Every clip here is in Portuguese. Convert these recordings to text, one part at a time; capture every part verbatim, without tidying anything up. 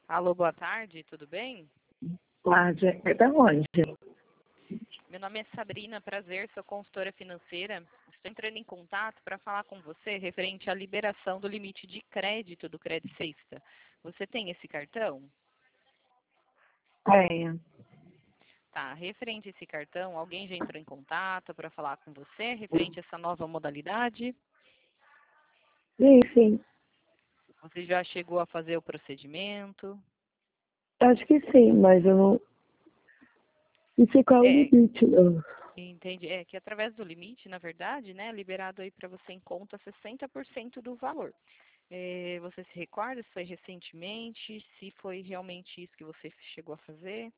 Alô, boa tarde, tudo bem? Tarde, é da onde? Meu nome é Sabrina, prazer, sou consultora financeira. Estou entrando em contato para falar com você referente à liberação do limite de crédito do Credit Sexta. Você tem esse cartão? Tenho. Tá, referente a esse cartão, alguém já entrou em contato para falar com você referente a essa nova modalidade? Sim, sim. Você já chegou a fazer o procedimento? Acho que sim, mas eu não. Não sei qual é o É, limite, não. entendi. É que através do limite, na verdade, né, é liberado aí para você em conta sessenta por cento do valor. É, você se recorda se foi recentemente, se foi realmente isso que você chegou a fazer?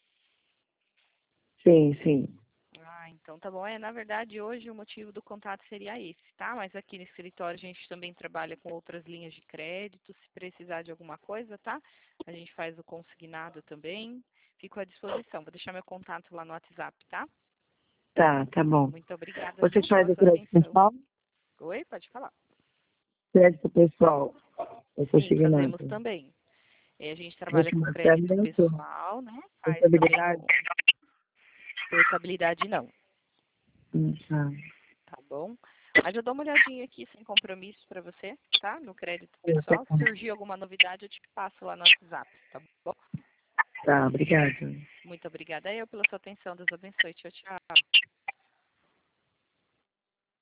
Sim, sim. Ah, então tá bom. É, na verdade, hoje o motivo do contato seria esse, tá? Mas aqui no escritório a gente também trabalha com outras linhas de crédito, se precisar de alguma coisa, tá? A gente faz o consignado também. Fico à disposição. Vou deixar meu contato lá no WhatsApp, tá? Tá, tá bom. Muito obrigada, Você viu, faz pela o sua crédito atenção. pessoal? Oi, pode falar. Crédito pessoal. Eu sou Sim, fazemos signado. também. É, a gente trabalha com crédito Refinanciamento, pessoal, né? Faz também contabilidade. com portabilidade, não. Hum, tá. Tá bom? Mas eu dou uma olhadinha aqui sem compromisso para você, tá? No crédito Eu sei pessoal. Se como. surgir alguma novidade, eu te passo lá no WhatsApp, tá bom? Tá, obrigada. Muito obrigada eu pela sua atenção. Deus abençoe. Tchau, tchau.